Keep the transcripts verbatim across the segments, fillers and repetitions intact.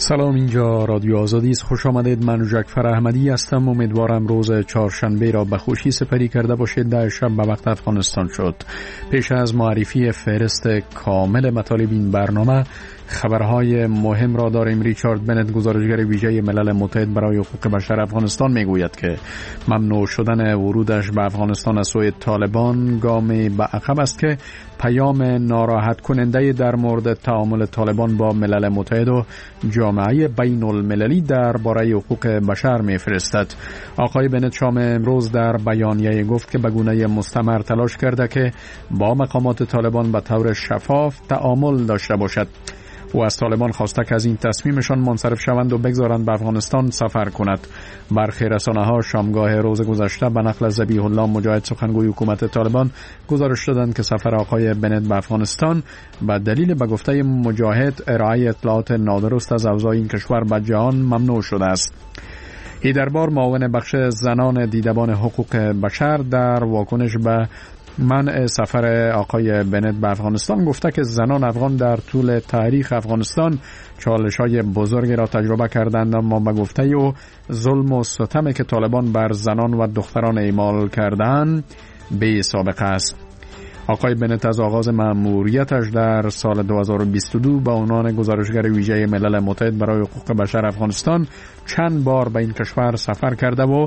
سلام، اینجا رادیو آزادی است. خوش آمدید. من جعفر احمدی هستم. امیدوارم روز چهارشنبه را به خوشی سپری کرده باشید. در شب به وقت افغانستان شد. پیش از معرفی فهرست کامل مطالب این برنامه، خبرهای مهم را داریم. ریچارد بنت، گزارشگر ویژه ملل متحد برای حقوق بشر افغانستان، میگوید که ممنوع شدن ورودش به افغانستان از سوی طالبان گامی به عقب است که پیام ناراحت کننده در مورد تعامل طالبان با ملل متحد و جامعه بین المللی درباره حقوق بشر میفرستد. آقای بنت شام امروز در بیانیه گفت که به گونه مستمر تلاش کرده که با مقامات طالبان به طور شفاف تعامل داشته باشد. او از طالبان خواسته که از این تصمیمشان منصرف شوند و بگذارند به افغانستان سفر کند. برخی رسانه‌ها شامگاه روز گذشته به نقل از ذبیح الله مجاهد، سخنگوی حکومت طالبان، گزارش دادند که سفر آقای بنت به افغانستان به دلیل به گفته مجاهد ارائه اطلاعات نادرست از اوضاع این کشور به جهان ممنوع شده است. ای دربار، معاون بخش زنان دیدبان حقوق بشر، در واکنش به منع سفر آقای بنت به افغانستان گفته که زنان افغان در طول تاریخ افغانستان چالش‌های بزرگی را تجربه کردند، اما به گفته او ظلم و ستمی که طالبان بر زنان و دختران اعمال کردند بی سابقه است. آقای بنت از آغاز مأموریتش در سال دو هزار و بیست و دو به عنوان گزارشگر ویژه ملل متحد برای حقوق بشر افغانستان چند بار به این کشور سفر کرده و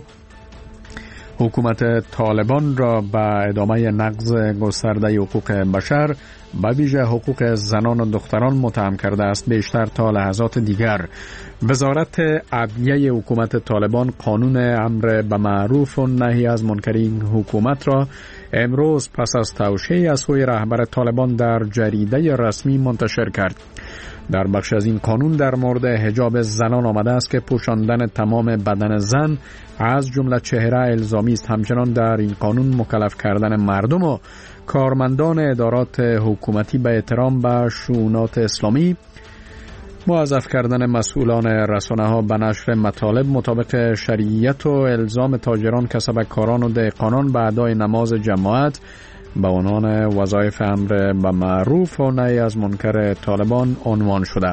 حکومت طالبان را به ادامه نقض گسترده حقوق بشر، به ویژه حقوق زنان و دختران، متهم کرده است. بیشتر تا لحظات دیگر وزارت عدلیه حکومت طالبان قانون امر به معروف و نهی از منکرین حکومت را امروز پس از توشیح از سوی رهبر طالبان در جریده رسمی منتشر کرد. در بخش از این قانون در مورد حجاب زنان آمده است که پوشاندن تمام بدن زن از جمله چهره الزامی است. همچنان در این قانون مکلف کردن مردم و کارمندان ادارات حکومتی به احترام به شؤونات اسلامی، موظف کردن مسئولان رسانه‌ها به نشر مطالب مطابق شریعت و الزام تاجران، کسبکاران و دهقانان به ادای نماز جماعت به عنوان وظایف امر به معروف و نهی از منکر طالبان عنوان شده.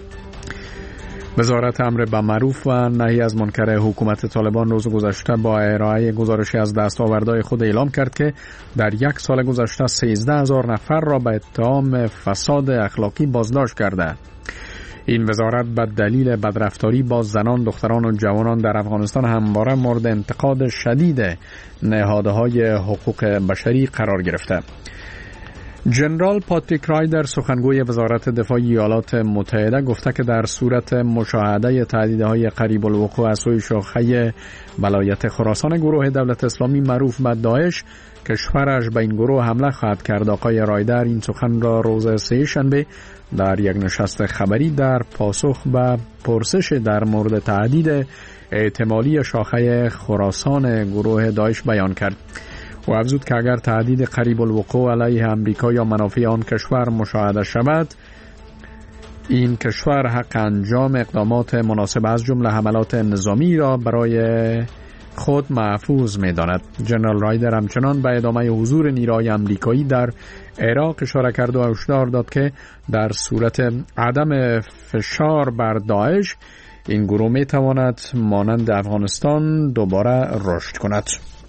وزارت امر به معروف و نهی از منکر حکومت طالبان روز گذشته با ارائه گزارشی از دستاوردهای خود اعلام کرد که در یک سال گذشته سیزده هزار نفر را به اتهام فساد اخلاقی بازداشت کرده. این وزارت به دلیل بدرفتاری با زنان، دختران و جوانان در افغانستان همواره مورد انتقاد شدید نهادهای حقوق بشری قرار گرفته. جنرال پاتریک رایدر، سخنگوی وزارت دفاع ایالات متحده، گفته که در صورت مشاهده تهدیدهای قریب الوقوع از سوی شاخه ولایت خراسان گروه دولت اسلامی معروف به داعش، کشورش به این گروه حمله خواهد کرد. آقای رایدر این سخن را روز سه شنبه در یک نشست خبری در پاسخ به پرسش در مورد تهدید احتمالی شاخه خراسان گروه داعش بیان کرد. و افزود که اگر تهدید قریب الوقوع علیه امریکا یا منافع آن کشور مشاهده شود، این کشور حق انجام اقدامات مناسب از جمله حملات نظامی را برای خود محفوظ می داند. جنرال رایدر همچنان به ادامه حضور نیروهای امریکایی در عراق اشاره کرد و هشدار داد که در صورت عدم فشار بر داعش، این گروه می تواند مانند افغانستان دوباره رشد کند.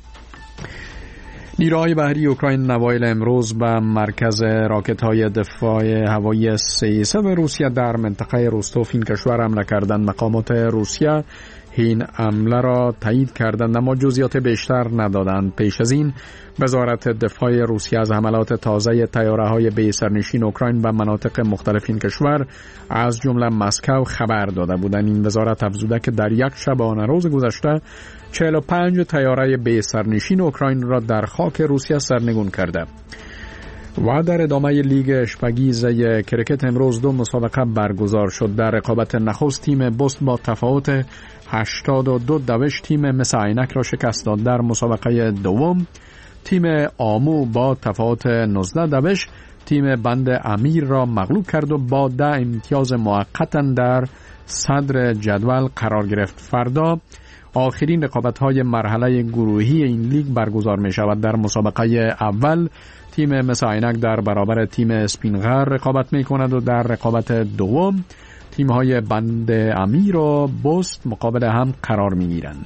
نیروهای بحری اوکراین نوایل امروز به مرکز راکت‌های دفاع هوایی سیسه و روسیه در منطقه روستوف این کشور حمله کردند. مقامات روسیه این حمله را تایید کردند اما جزئیات بیشتر ندادند. پیش از این وزارت دفاع روسیه از حملات تازه طیاره‌های بی سرنشین اوکراین به مناطق مختلف این کشور از جمله مسکو خبر داده بودند. این وزارت افزوده که در یک شبانه روز گذشته چهل و پنج طیاره بی سرنشین اوکراین را در خاک روسیه سرنگون کرده. و در ادامه لیگ اشپگیزه کرکت امروز دو مسابقه برگزار شد. در رقابت نخست تیم بست با تفاوت هشتاد و دو دوش تیم مس عینک را شکست داد. در مسابقه دوم تیم آمو با تفاوت نوزده دوش تیم بند امیر را مغلوب کرد و با ده امتیاز موقتا در صدر جدول قرار گرفت. فردا آخرین رقابت‌های مرحله گروهی این لیگ برگزار می شود. در مسابقه اول تیم مس عینک در برابر تیم اسپینغر رقابت می کند و در رقابت دوم تیم‌های بند امیر و بست مقابل هم قرار می‌گیرند.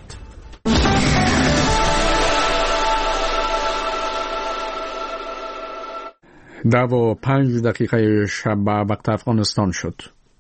ده و پنج دقیقه شب به وقت افغانستان شد.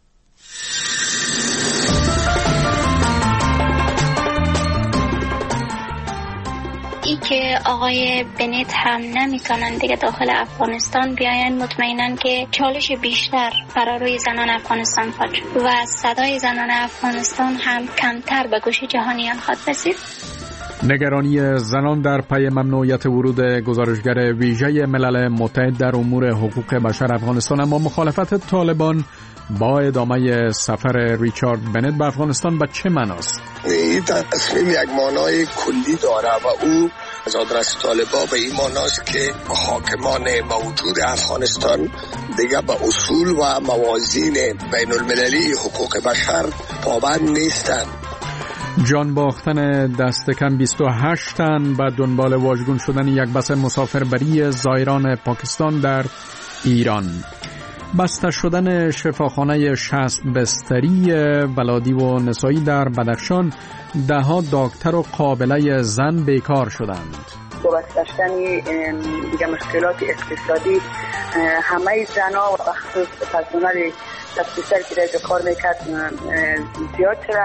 ای که آقای بنت هم نمیتونن دیگه داخل افغانستان بیاین، مطمئنن که چالش بیشتر برای روی زنان افغانستان خواهد شد و صدای زنان افغانستان هم کمتر به گوش جهانیان خواهد رسید. نگرانی زنان در پی ممنوعیت ورود گزارشگر ویژه ملل متحد در امور حقوق بشر افغانستان، اما مخالفت طالبان با ادامه سفر ریچارد بنت به افغانستان به چه معناست؟ این تصمیم یک معنای کلی داره و او از آدرس طالبان به این معناست که حاکمان موجود افغانستان دیگه به اصول و موازین بین المللی حقوق بشر پابند نیستند. جان باختن دست کم بیست و هشت تن به دنبال واژگون شدن یک بس مسافربری زائران پاکستان در ایران. بسته شدن شفاخانه شصت بستری ولادی و نسایی در بدخشان، ده ها دکتر و قابله زن بیکار شدند. با بسته شدن دیگه مشکلات اقتصادی همه زنها و خصوص پرسنل شصت بستری که در کار میکرد زیاد شده.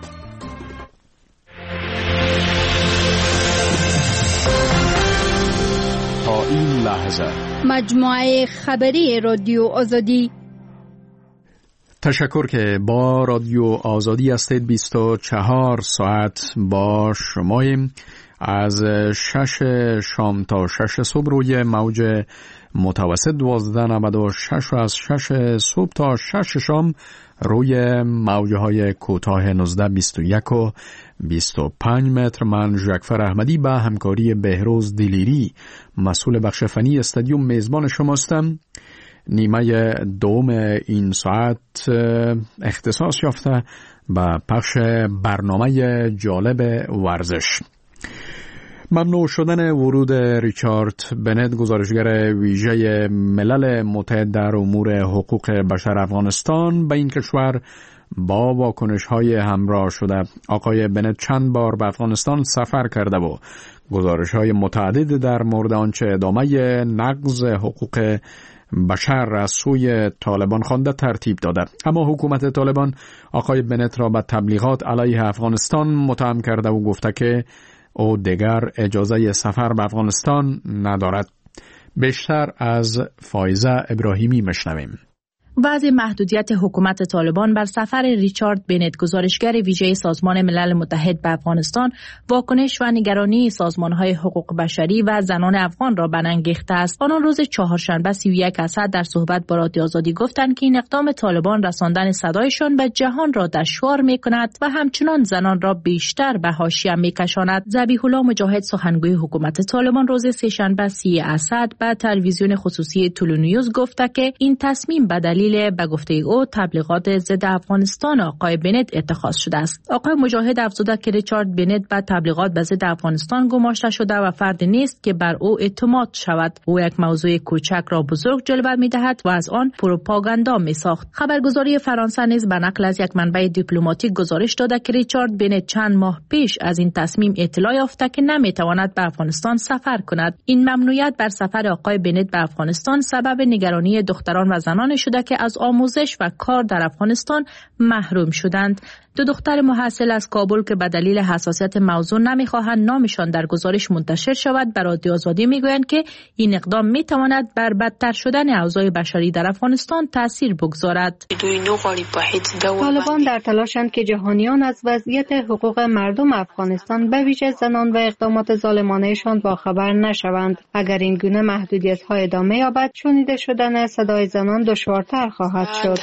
تا این لحظه مجموعه خبری رادیو آزادی. تشکر که با رادیو آزادی هستید. بیست و چهار ساعت با شماییم. از شش شام تا شش صبح روی موج متوسط دوازده نود و شش و از شش صبح تا شش شام روی موجه های کوتاه نوزده بیست و یک و بیست و پنج متر. من ژکفر احمدی به همکاری بهروز دلیری مسئول بخش فنی استادیوم میزبان شماستم. نیمه دوم این ساعت اختصاص یافته به پخش برنامه جالب ورزش. ممنوع شدن ورود ریچارد بنت گزارشگر ویژه ملل متحد در امور حقوق بشر افغانستان به این کشور با واکنش‌های همراه شده. آقای بنت چند بار به افغانستان سفر کرده و گزارش‌های متعدد در مورد آنچه ادامه نقض حقوق بشر از سوی طالبان خوانده ترتیب داده، اما حکومت طالبان آقای بنت را به تبلیغات علیه افغانستان متهم کرده و گفته که او دیگر اجازه سفر به افغانستان ندارد. بیشتر از فایزه ابراهیمی مشنویم. وضع محدودیت حکومت طالبان بر سفر ریچارد بنت گزارشگر ویژه سازمان ملل متحد به افغانستان واکنش و نگرانی سازمان‌های حقوق بشری و زنان افغان را برانگیخته است. آنان روز چهارشنبه سی و یک اسد در صحبت با رادیو آزادی گفتند که این اقدام طالبان رساندن صدایشان به جهان را دشوار می‌کند و همچنان زنان را بیشتر به حاشیه می‌کشاند. ذبیح الله مجاهد سخنگوی حکومت طالبان روز سه‌شنبه سی اسد به تلویزیون خصوصی تولونیوز گفت که این تصمیم به دلیل به گفته او تبلیغات ضد افغانستان آقای بنت اتخاذ شده است. آقای مجاهد افزوده که ریچارد بنت به تبلیغات به ضد افغانستان گماشته شده و فرد نیست که بر او اعتماد شود. او یک موضوع کوچک را بزرگ جلوه می‌دهد و از آن پروپاگاندا می‌ساخت. خبرگزاری فرانسه نیز به نقل از یک منبع دیپلماتیک گزارش داده که ریچارد بنت چند ماه پیش از این تصمیم اطلاع یافته که نمی‌تواند به افغانستان سفر کند. این ممنوعیت بر سفر آقای بنت به افغانستان سبب نگرانی دختران و زنان شده که از آموزش و کار در افغانستان محروم شدند. دو دختر محصل از کابل که به دلیل حساسیت موضوع نمیخواهند نامشان در گزارش منتشر شود به رادیو آزادی میگویند که این اقدام میتواند بر بدتر شدن اوضاع بشری در افغانستان تاثیر بگذارد. طالبان در تلاشند که جهانیان از وضعیت حقوق مردم افغانستان به ویژه زنان و اقدامات ظالمانه‌شان باخبر نشوند. اگر این گونه محدودیت‌ها ادامه یابد شنیده شدن صدای زنان دشوارتر خواهد شد.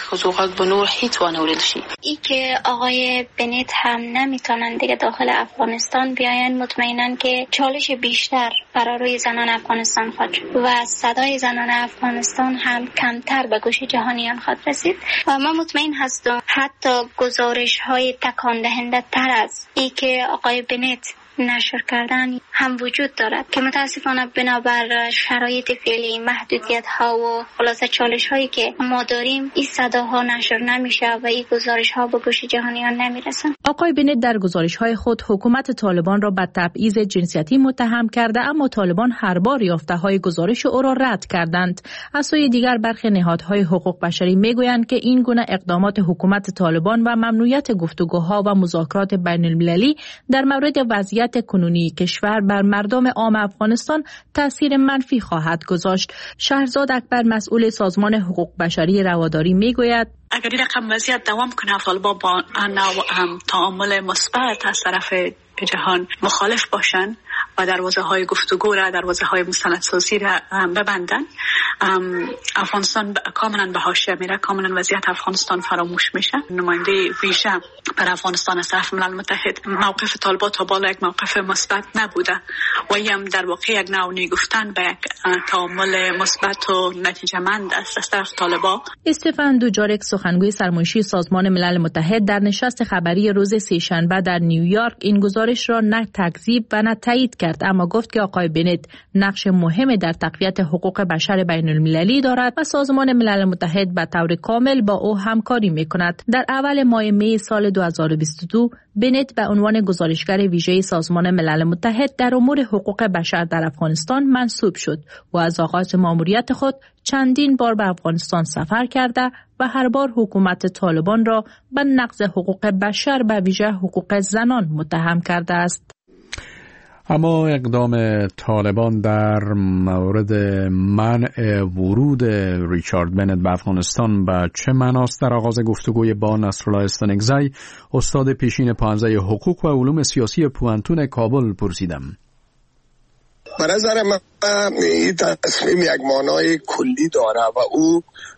ای که آقای بنت هم نمیتونن دیگه داخل افغانستان بیاین، مطمئنن که چالش بیشتر برای روی زنان افغانستان خواهد شد و صدای زنان افغانستان هم کمتر به گوش جهانیان خواهد رسید. و من مطمئن هستم حتی گزارش های تکان دهنده تر از ای که آقای بنت نشر کردن هم وجود دارد که متاسفانه بنابر شرایط فعلی، محدودیت ها و خلاصه چالش هایی که ما داریم، این صداها نشر نمیشه و این گزارش ها به گوش جهانیان نمیرسن. آقای بنت در گزارش های خود حکومت طالبان را به تبعیض جنسیتی متهم کرده، اما طالبان هر بار یافته های گزارش او را رد کردند. از سوی دیگر برخی نهادهای حقوق بشری میگویند که این گونه اقدامات حکومت طالبان و ممنوعیت گفتگوها و مذاکرات بین المللی در مورد وضعیت کنونی کشور بر مردم عام افغانستان تاثیر منفی خواهد گذاشت. شهرزاد اکبر مسئول سازمان حقوق بشری رواداری میگوید اگر این رقم وضعیت دوام کنه، طالبان با تعامل مثبت از طرف جهان مخالف باشن و دروازه های گفتگو را، دروازه های مستندسازی را ببندن، افغانستان کاملا به حاشیه میره، کاملا وضعیت افغانستان فراموش میشه. نماینده ویژه بر افغانستان از طرف ملل متحد، موقف طالبان تا بالا یک موقف مثبت نبوده و این در واقع یک نوع گفتن به یک تعامل مثبت و نتیجه‌مند است از طرف طالبان. استفان دوجارک، سخنگوی سرمنشی سازمان ملل متحد، در نشست خبری روز سه‌شنبه در نیویورک این گزارش را نه تکذیب و نه تایید کرد، اما گفت که آقای بنت نقش مهمی در تقویت حقوق بشر بین المللی دارد و سازمان ملل متحد به طور کامل با او همکاری میکند. در اول ماه می سال دو هزار و بیست و دو بنت به عنوان گزارشگر ویژه سازمان ملل متحد در امور حقوق بشر در افغانستان منصوب شد و از آغاز ماموریت خود چندین بار به افغانستان سفر کرده و هر بار حکومت طالبان را به نقض حقوق بشر به ویژه حقوق زنان متهم کرده است. اما اقدام طالبان در مورد منع ورود ریچارد بنت به افغانستان به چه معناست؟ در آغاز گفتگوی با نصرالله استنگزی، استاد پیشین پانزه حقوق و علوم سیاسی پوانتون کابل پرسیدم. به نظر من این تصمیم یک معنای کلی داره و او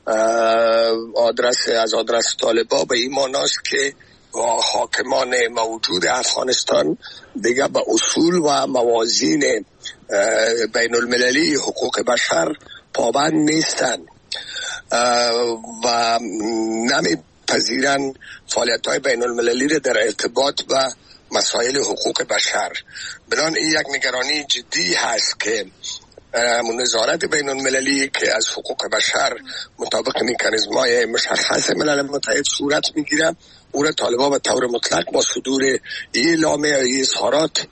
آدرس از آدرس طالبان به این معناست که حاکمان موجود افغانستان دیگه به اصول و موازین بین المللی حقوق بشر پابند نیستن و نمیپذیرن فعالیت های بین المللی را در ارتباط و مسائل حقوق بشر. بنابراین این یک نگرانی جدی هست که نظارت بین المللی که از حقوق بشر مطابق مکانیزم‌های مشخص ملل متحد صورت میگیره، او را طالبان به طور مطلق با صدور این اعلامیه یا این اظهارات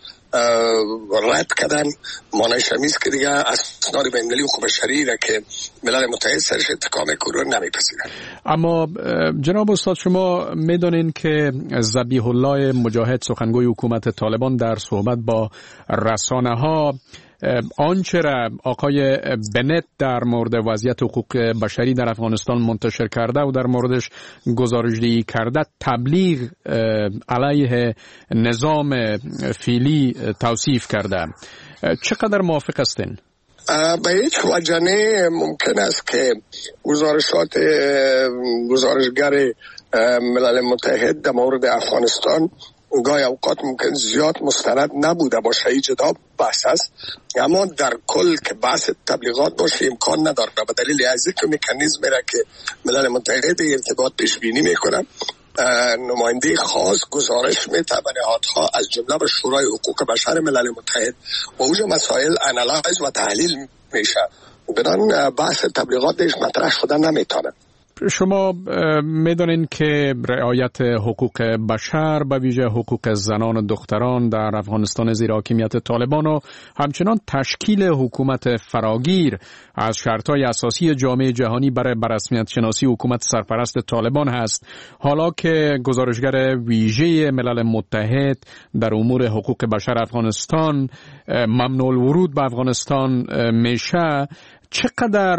رد کردن. مانعش همیست که دیگه اسناد بین المللی حقوق بشری را که ملل متحد سرش اتکا میکنه نمیپذیرن. اما جناب استاد، شما میدونین که ذبیح الله مجاهد، سخنگوی حکومت طالبان، در صحبت با رسانه ها آنچه را آقای بنت در مورد وضعیت حقوق بشری در افغانستان منتشر کرده و در موردش گزارش‌دهی کرده تبلیغ علیه نظام فعلی توصیف کرده. چقدر موافق هستین؟ به هیچ وجه نه ممکن است که گزارشات گزارشگر ملل متحد در مورد افغانستان گاهی اوقات ممکن زیاد مستند نبوده باشه، ای جدا بحث است، اما در کل که بحث تبلیغات باشه امکان نداره به دلیل از اینکه مکانیزم را که ملل متحد ارتباط پیش بینی میکنه، نماینده خاص گزارش میده به نهادها از جمله به شورای حقوق بشر ملل متحد و اونجا مسائل انالایز و تحلیل میشه. بدان بحث تبلیغاتش مطرح شده نمیتونه. شما میدونین که رعایت حقوق بشر به ویژه حقوق زنان و دختران در افغانستان زیر حاکمیت طالبان و همچنان تشکیل حکومت فراگیر از شرطهای اساسی جامعه جهانی برای بررسمیت شناسی حکومت سرپرست طالبان هست. حالا که گزارشگر ویژه ملل متحد در امور حقوق بشر افغانستان ممنوع الورود به افغانستان میشه، چقدر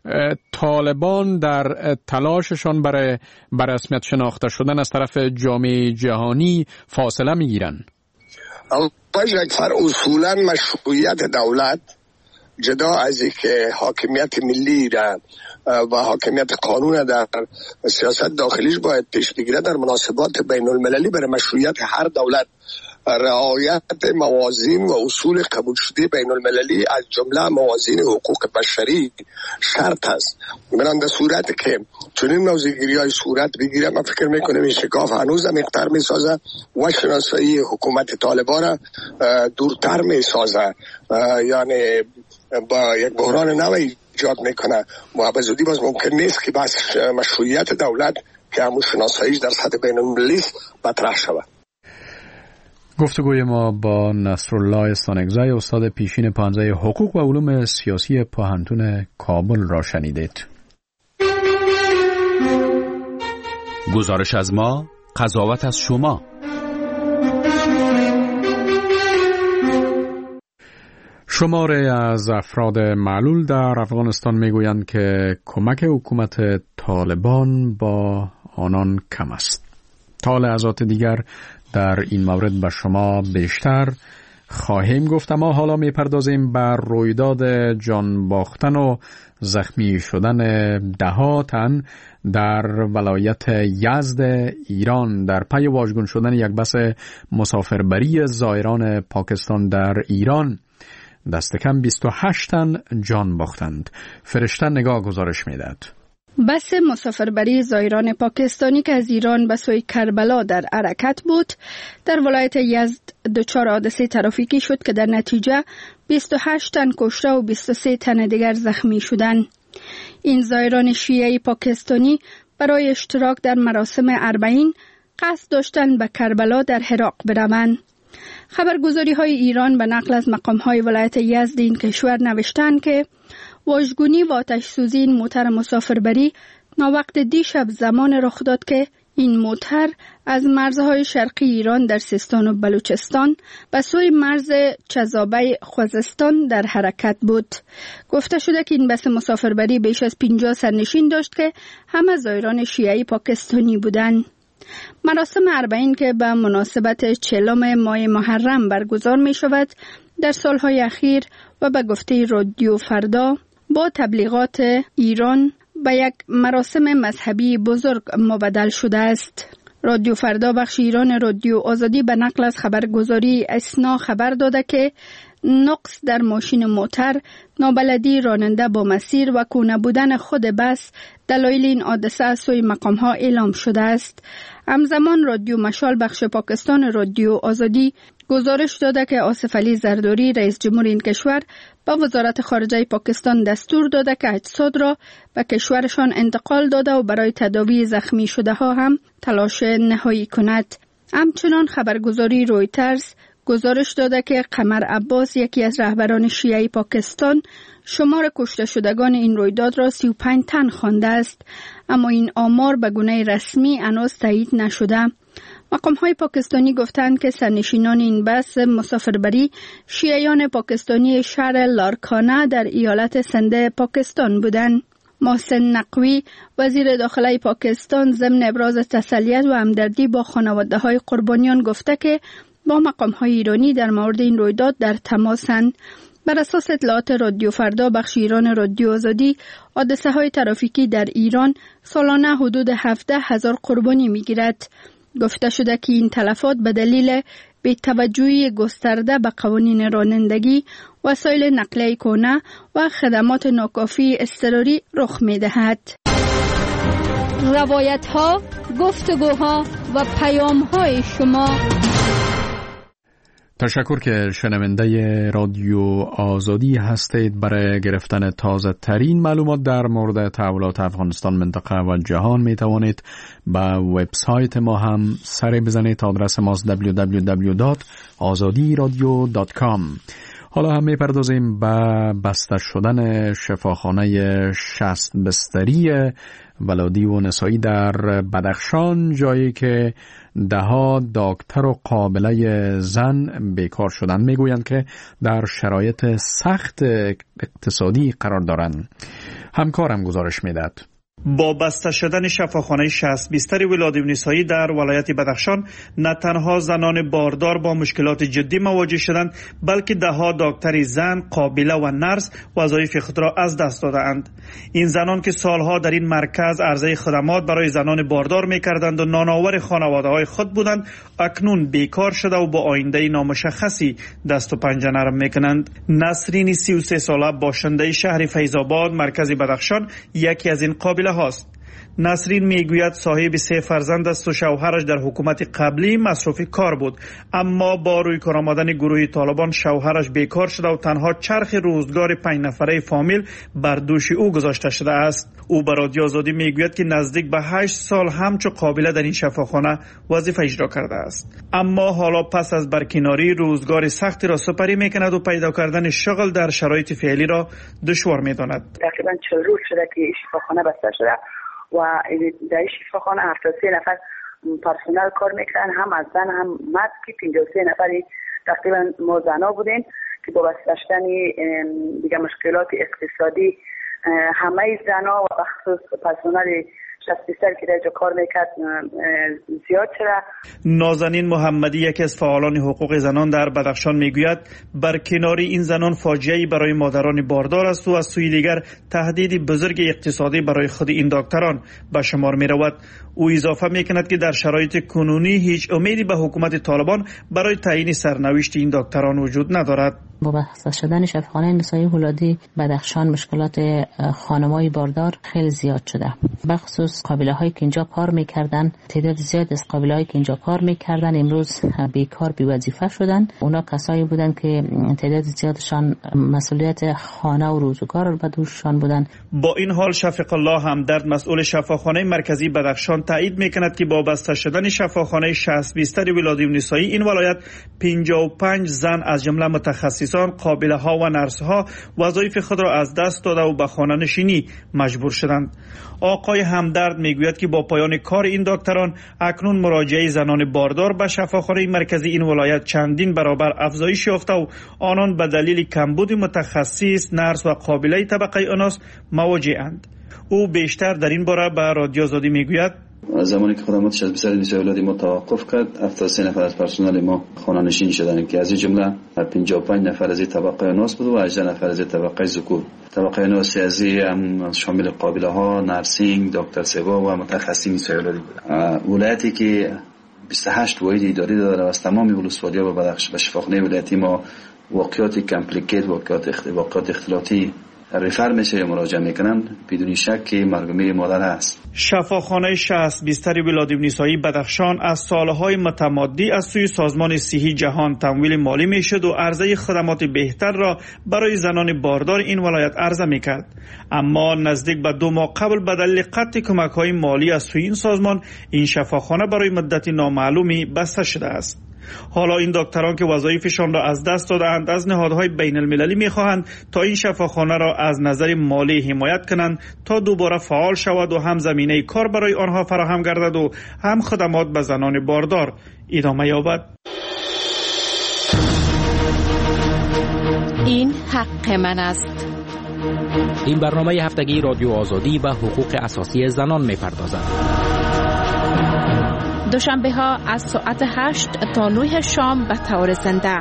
طالبان در تلاششان برای بررسمیت شناخته شدن از طرف جامعه جهانی فاصله میگیرن؟ بجرد اصولا مشروعیت دولت جدا از اینکه حاکمیت ملی را و حاکمیت قانون در سیاست داخلیش باید پیش بگیره، در مناسبات بین المللی برای مشروعیت هر دولت رعایت موازین و اصول قبول شده بین المللی از جمله موازین حقوق بشری شرط است. من در صورت که چنین نوزگیری های صورت بگیره، من فکر میکنم این شکاف هنوز مقدار میسازه و شناسایی حکومت طالبان را دورتر میسازه، یعنی با یک بحران نوی ایجاد میکنه و به زودی باز ممکن نیست که بس مشروعیت دولت که همون شناساییش در سطح بین المللی مطرح شود. گفتگوی ما با نصرالله استانکزی، استاد پیشین پانزه حقوق و علوم سیاسی پوهنتون کابل را شنیدید. گزارش از ما، قضاوت از شما. شماره از افراد معلول در افغانستان میگویند که کمک حکومت طالبان با آنان کم است. تا لحظات دیگر در این مورد به شما بیشتر خواهیم گفت، اما حالا میپردازیم بر رویداد جان باختن و زخمی شدن ده تن در ولایت یزد ایران در پی واژگون شدن یک بس مسافربری زائران پاکستان در ایران. دست کم بیست و هشت تن جان باختند. فرشته نگاه گزارش میدهد. بس مسافربری زائران پاکستانی که از ایران به سوی کربلا در حرکت بود در ولایت یزد دچار حادثه ترافیکی شد که در نتیجه بیست و هشت تن کشته و بیست و سه تن دیگر زخمی شدند. این زائران شیعی پاکستانی برای اشتراک در مراسم اربعین قصد داشتند به کربلا در عراق بروند. خبرگزاری های ایران به نقل از مقام های ولایت یزد این کشور نوشتند که واژگونی و آتش سوزی این موتر مسافربری ناوقت دیشب زمان رخ داد که این موتر از مرزهای شرقی ایران در سیستان و بلوچستان به سوی مرز چذابه خوزستان در حرکت بود. گفته شده که این بس مسافربری بیش از پنجاه سرنشین داشت که همه زائران شیعی پاکستانی بودند. مراسم اربعین که به مناسبت چهلم ماه محرم برگزار می شود در سالهای اخیر و به گفته رادیو فردا با تبلیغات ایران به یک مراسم مذهبی بزرگ مبدل شده است. رادیو فردا بخش ایران رادیو آزادی به نقل از خبرگزاری اسنا خبر داده که نقص در ماشین موتر، نابلدی راننده با مسیر و کونه بودن خود بس دلایل این حادثه از سوی مقام ها اعلام شده است. همزمان رادیو مشال بخش پاکستان رادیو آزادی گزارش داده که آصف علی زرداری رئیس جمهور این کشور با وزارت خارجه پاکستان دستور داده که اجساد را به کشورشان انتقال داده و برای تداوی زخمی شده ها هم تلاش نهایی کند. همچنان خبرگزاری رویترز گزارش داده که قمر عباس یکی از رهبران شیعی پاکستان شمار کشته شدگان این رویداد را سی و پنج تن خوانده است، اما این آمار به گونه رسمی هنوز تایید نشده. مقام های پاکستانی گفتند که سرنشینان این بس مسافربری شیعیان پاکستانی شهر لارکانه در ایالت سند پاکستان بودند. محسن نقوی وزیر داخله پاکستان ضمن ابراز تسلیت و همدردی با خانواده های قربانیان گفته که با مقام های ایرانی در مورد این رویداد در تماسند. بر اساس اطلاعات رادیو فردا بخش ایران رادیو آزادی، حادثه های ترافیکی در ایران سالانه حدود هفده هزار قربانی می گیرد. گفته شده که این تلفات به دلیل بی‌توجهی گسترده به قوانین رانندگی، وسایل نقلیه کهنه و خدمات ناکافی اضطراری رخ می دهد. روایت ها، گفتگوها و پیام های شما. تشکر که شنونده رادیو آزادی هستید. برای گرفتن تازه ترین معلومات در مورد تحولات افغانستان، منطقه و جهان می توانید به وبسایت ما هم سر بزنید. آدرس ماست دبلیو دبلیو دبلیو دات آزادی رادیو دات کام. حالا هم می پردازیم به بسته شدن شفاخانه شصت بستری ولادی و نسایی در بدخشان، جایی که دهها دکتر و قابله زن بیکار شدند. میگویند که در شرایط سخت اقتصادی قرار دارند. همکارم گزارش میدهد. با بسته شدن شفاخانه شصت بیستر ولادیمنیسایی در ولایت بدخشان، نه تنها زنان باردار با مشکلات جدی مواجه شدند، بلکه دهها دکتر زن، قابله و نرس وظایف خود را از دست دادند. این زنان که سالها در این مرکز عرضه خدمات برای زنان باردار می‌کردند و نانآور خانواده‌های خود بودند، اکنون بیکار شده و با آینده نامشخصی دست و پنجه نرم می‌کنند. نسرین سی و سه ساله باشنده شهر فیض‌آباد مرکز بدخشان یکی از این قابله هاست. نسرین میگوید صاحب سه فرزند است و شوهرش در حکومت قبلی مصروف کار بود، اما با روی کار آمدن گروه طالبان شوهرش بیکار شده و تنها چرخ روزگار پنج نفره فامیل بر دوش او گذاشته شده است. او به رادیو آزادی میگوید که نزدیک به هشت سال همچو قابله در این شفاخانه وظیفه اجرا کرده است، اما حالا پس از برکناری روزگار سختی را سپری میکند و پیدا کردن شغل در شرایط فعلی را دشوار میداند. تقریبا چهل روز شده که شفاخانه بسته شده و در شفاخانه هفتاد و سه نفر پرسنل کار میکنن، هم از زن هم مرد، که پنجاه و سه نفری تقریبا ما زنا بودیم که با بسته شدن دیگه مشکلات اقتصادی همه زنا و بخصوص پرسنل شصت بیستر که در جا کار میکرد زیاد شده. نازنین محمدی یکی از فعالان حقوق زنان در بدخشان میگوید بر کناری این زنان فاجعه‌ای برای مادران باردار است و از سوی دیگر تهدیدی بزرگ اقتصادی برای خود این دکتران به شمار می رود. او اضافه میکند که در شرایط کنونی هیچ امیدی به حکومت طالبان برای تعیین سرنوشت این دکتران وجود ندارد. با بسته شدن شفاخانه نسایی ولادی بدخشان مشکلات خانمای باردار خیلی زیاد شده، بخصوص قابله هایی که اینجا کار میکردن. تعداد زیاد از قابله هایی که اینجا کار میکردن امروز بیکار بی وظیفه شدن. اونا کسایی بودن که تعداد زیادشان مسئولیت خانه و روزگار بر دوششان بودن. با این حال شفیق الله همدرد مسئول شفاخانه مرکزی بدخشان تایید میکند که با بسته شدن شفاخانه شصت بیستر ولادیمنیسایی این ولایت پنجاه و پنج زن از جمله متخصص قابله ها و نرس ها وظایف خود را از دست داده و به خانه نشینی مجبور شدند. آقای همدرد میگوید که با پایان کار این دکتران اکنون مراجعه زنان باردار به شفاخانه مرکزی این ولایت چندین برابر افزایش یافته و آنان به دلیل کمبود متخصص، نرس و قابله طبقه آناس مواجه‌اند. او بیشتر در این باره به رادیو آزادی میگوید زمانی که خدمات شصت بیستر نسای ولادی ما توقف کرد، هفتاد و سه نفر از پرسنل ما خانه نشین شدند که از این جمله پنجاه و پنج نفر از طبقه اناث بود و هجده نفر از طبقه ذکور. طبقه اناث از هم شامل قابله ها، نرسینگ، دکتر سوا و متخصصین نسای ولادی بود. ولایتی که بیست و هشت واحد اداری داره و از تمام ولسوالی‌ها به بدخشان به شفاخانه ولایتی ما واقعات کامپلیکیت، واقعات واقعات اختلاطی ریفر میشه یا مراجعه میکنن، بدون شک که مرگومه مادر هست. شفاخانه شصت بیستر ولادیمنیسایی بدخشان از سالهای متمادی از سوی سازمان صحی جهان تمویل مالی میشد و عرضه خدمات بهتر را برای زنان باردار این ولایت عرضه میکرد، اما نزدیک به دو ماه قبل به دلیل قطع کمک‌های مالی از سوی این سازمان این شفاخانه برای مدت نامعلومی بسته شده است. حالا این دکتران که وظایفشان را از دست دادند از نهادهای بین المللی میخواهند تا این شفاخانه را از نظر مالی حمایت کنند تا دوباره فعال شود و هم زمینه کار برای آنها فراهم گردد و هم خدمات به زنان باردار ادامه یابد. این حق من است. این برنامه هفتگی رادیو آزادی و حقوق اساسی زنان می‌پردازد. دوشنبه ها از ساعت هشت تا نه شام به طور زنده.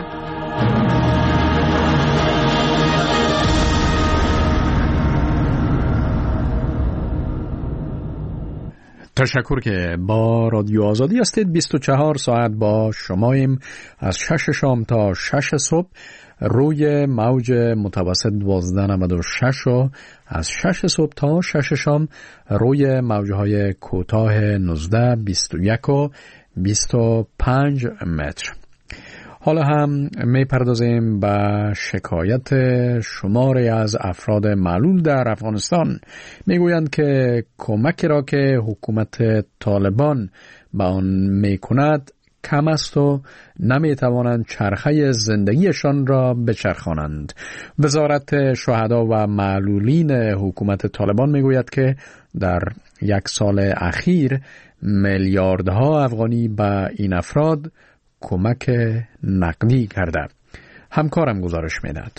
تشکر که با رادیو آزادی هستید. بیست و چهار ساعت با شماییم از شش شام تا شش صبح روی موج متوسط دوازده نود و شش و از شش صبح تا شش شام روی موجهای کوتاه نوزده، بیست و یک و بیست و پنج متر. حالا هم می پردازیم به شکایت شماری از افراد معلول در افغانستان. می گویند که کمکی را که حکومت طالبان به آن می کند کم است و نمی توانند چرخه زندگیشان را بچرخانند. وزارت شهدا و معلولین حکومت طالبان می گوید که در یک سال اخیر میلیاردها افغانی به این افراد کمک نقدی کرده. همکارم گزارش می‌دهد.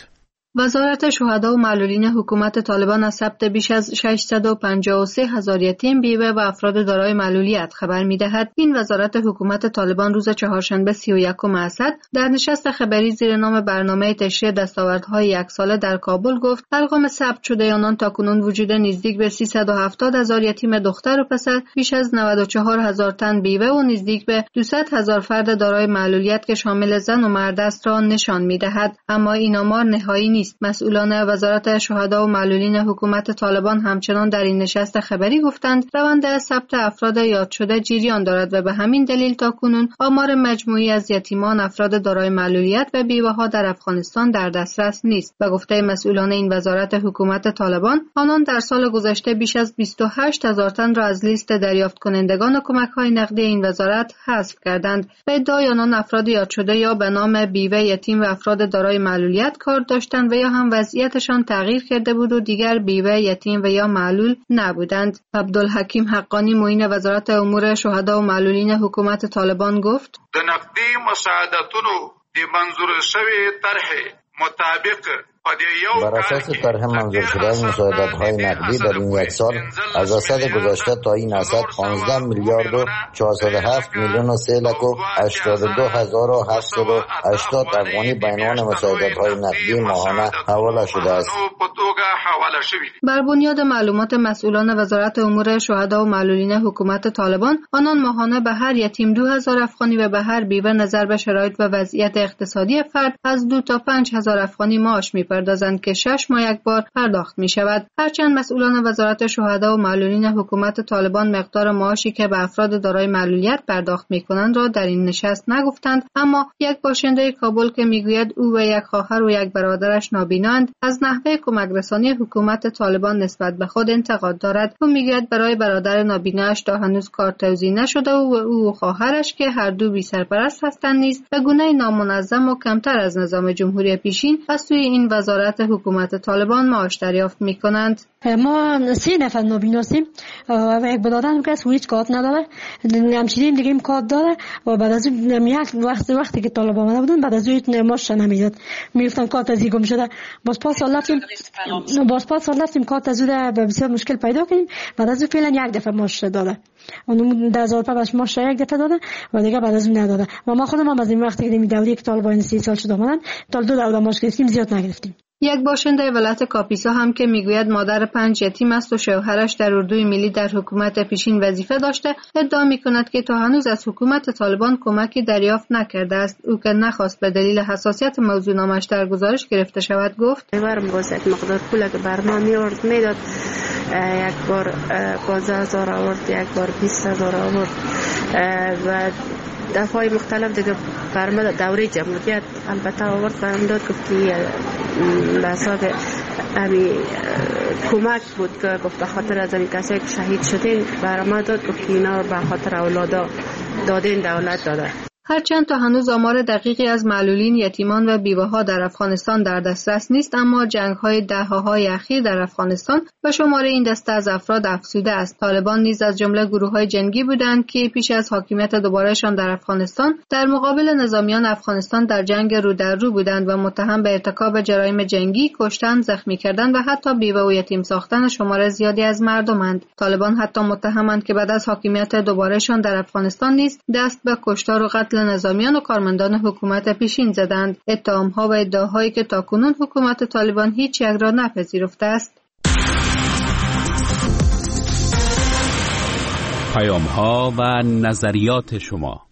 وزارت شهدا و معلولین حکومت طالبان از ثبت بیش از ششصد و پنجاه و سه هزار یتیم، بیوه و افراد دارای معلولیت خبر می‌دهد. این وزارت حکومت طالبان روز چهارشنبه سی و یکم اسد در نشست خبری زیر نام برنامه تشریح دستاوردهای یک ساله در کابل گفت ارقام ثبت شده آنان تاکنون وجود نزدیک به سیصد و هفتاد هزار یتیم دختر و پسر، بیش از نود و چهار هزار تن بیوه و نزدیک به دویست هزار فرد دارای معلولیت که شامل زن و مرد است را نشان می‌دهد. اما این آمار نهایی نیست. مسئولان وزارت شهدا و معلولین حکومت طالبان همچنان در این نشست خبری گفتند روند ثبت افراد یاد شده جریان دارد و به همین دلیل تاکنون آمار مجموعی از یتیمان، افراد دارای معلولیت و بیوه‌ها در افغانستان در دسترس نیست. و گفته مسئولان این وزارت حکومت طالبان، آنان در سال گذشته بیش از بیست و هشت هزار تن را از لیست دریافت کنندگان کمک‌های نقدی این وزارت حذف کردند. به ادعای آنان افراد یاد شده یا به نام بیوه، یتیم و افراد دارای معلولیت کار داشتند و یا هم وضعیتشان تغییر کرده بود و دیگر بیوه، یتیم و یا معلول نبودند. عبدالحکیم حقانی معین وزارت امور شهدا و معلولین حکومت طالبان گفت: د نقدي مساعدتونو د منظور شوی طرح مطابق بر اساس طرح منظور شده مساعدت‌های نقدی در این یک سال از اسد گذشته تا این اسد پانزده میلیارد و چهارصد و هفت میلیون و سه لک و هشتاد و دو هزار و هفتصد و هشتاد افغانی به عنوان مساعدت‌های نقدی ماهانه حواله شده است. بر بنیاد معلومات مسئولان وزارت امور شهدا و معلولین حکومت طالبان، آنان ماهانه به هر یتیم دو هزار افغانی و به هر بیوه نظر به شرایط و وضعیت اقتصادی فرد از دو تا پنج هزار افغانی معاش می پردازند که شش ماه یک بار پرداخت می شود. هرچند مسئولان وزارت شهدا و معلولین حکومت طالبان مقدار معاشی که به افراد دارای معلولیت پرداخت می کنند را در این نشست نگفتند، اما یک باشنده کابل که می گوید او و یک خواهر و یک برادرش نابیناند از نحوه کمک رسانی حکومت طالبان نسبت به خود انتقاد دارد. او می گوید برای برادر نابیناش تا هنوز کار توزیع نشده و او و خواهرش که هر دو بی سرپرست هستند نیز به گونه نامنظم و کمتر از نظام جمهوری پیشین از سوی این وزارت حکومت طالبان معاش دریافت می‌کنند. ما سه نفر نابینا هستیم و یک برادرم که هیچ کار نداره، همچنین دیگه این کار داره و بعد از اون یک وقت وقتی که طالبان آمده بودن بعد از اون معاش نمیداد، میگفتن کار تزیه گم شده. باز پاس رفتیم باز پاس رفتیم کار تزیه به بسیار مشکل پیدا کردیم. بعد از اون فعلا یک دفعه معاش داده، اون ده هزار پاش معاش یک دفعه داده و دیگه بعد از اون نداده. و ما خودم هم از این وقتی که می دوری که طالبان سی سال شده اومدن تا دو دوره معاش گرفتیم، زیاد نگرفتیم. یک باشنده ولایت کاپیسا هم که میگوید مادر پنج یتیم است و شوهرش در اردوی ملی در حکومت پیشین وظیفه داشته، ادعا میکند که تا هنوز از حکومت طالبان کمکی دریافت نکرده است. او که نخواست به دلیل حساسیت موضوع نامش در گزارش گرفته شود گفت: برم باز یک مقدار پول که بر ما میورد میداد، یک بار پانزده هزار آورد، یک بار بیست هزار آورد و دفعه مختلف دیگه برام دوره جمهوریت البته آورد برام داد گفت که به حساب امی کمک بود که گفت به خاطر از این کسایی که شهید شدین برام داد گفت که اینا به خاطر اولادا دادین دولت داده. هرچند تا هنوز آمار دقیقی از معلولین، یتیمان و بیوه‌ها در افغانستان در دسترس نیست، اما جنگ‌های دهه‌های اخیر در افغانستان و شمار این دسته از افراد افزوده است. طالبان نیز از جمله گروه‌های جنگی بودند که پیش از حاکمیت دوبارهشان در افغانستان در مقابل نظامیان افغانستان در جنگ رو در رو بودند و متهم به ارتکاب جرایم جنگی، کشتن، زخمی کردن و حتی بیوه و یتیم ساختن شمار زیادی از مردمند. طالبان حتی متهمند که بعد از حاکمیت دوبارهشان در افغانستان نیز دست به کشتار و قتل نظامیان و کارمندان حکومت پیشین زدند. اتهام‌ها و ادعاهایی که تاکنون حکومت طالبان هیچ یک را نپذیرفته است. پیام‌ها و نظریات شما.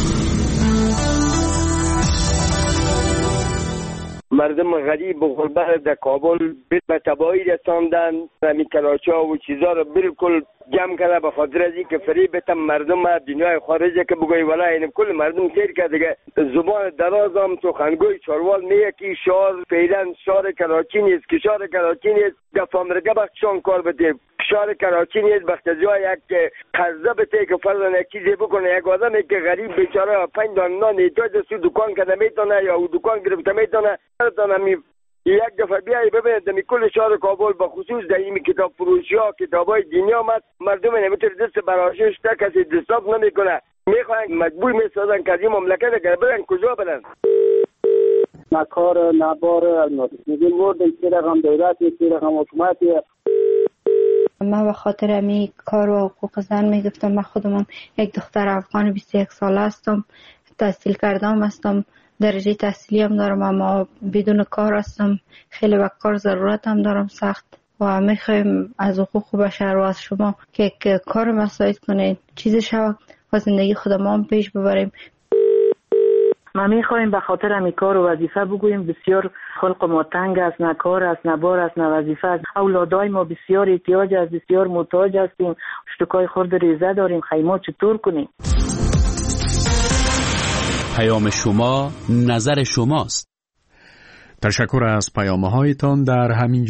مردم غریب و غربت در کابل به تباهی رساندن، همین کلاچا و چیزا رو بالکل جمع کرده به خاطر از اینکه فریب بتم مردم دنیای خارجه که بگوی والا این کل مردم سیر کرده دیگه زبان دراز هم سخنگوی چاروال میگه که شعار فعلا شعار کراچی نیست که شعار کراچی نیست گفت امریکا بخشان کار بده، شعار کراچی نیست بخت جای یک قرضه بده که فرضاً یک چیزی بکنه. یک آدمی که غریب بیچاره پنج دانه نان احتیاج است دکان کرده میتونه یا او دکان گرفته میتونه می یک دفعه بیایی ببینید دمی کل شهر کابل به خصوص در این کتاب فروشی ها کتابای دینی آمد مردم نمیتونه دست براشش تا کسی دستاب نمیکنه، میخواین مجبور میسازن که از این مملکت اگر برن کجا برن. نه کار نه بار میگیم ورد که رقم دولتی که رقم حکومتی. من به خاطر امی کار و حقوق زن میگفتم. من خودم یک دختر افغان بیست و یک ساله هستم، تحصیل کردم هستم، درجه تحصیلی هم دارم، اما بدون کار هستم. خیلی به کار ضرورت هم دارم سخت و میخوایم از حقوق بشر و از شما که کار مساعد کنید، چیزی شود و زندگی خودمان پیش ببریم. ما میخوایم به خاطر امی کار و وظیفه بگوییم بسیار خلق ما تنگ است، نه کار است، نه بار است، نه وظیفه است. اولادای ما بسیار احتیاج است، بسیار محتاج هستیم، شتکای خرد ریزه داریم، خیمه چطور کنیم؟ پیام شما نظر شماست. تشکر از پیام‌هایتان. در همین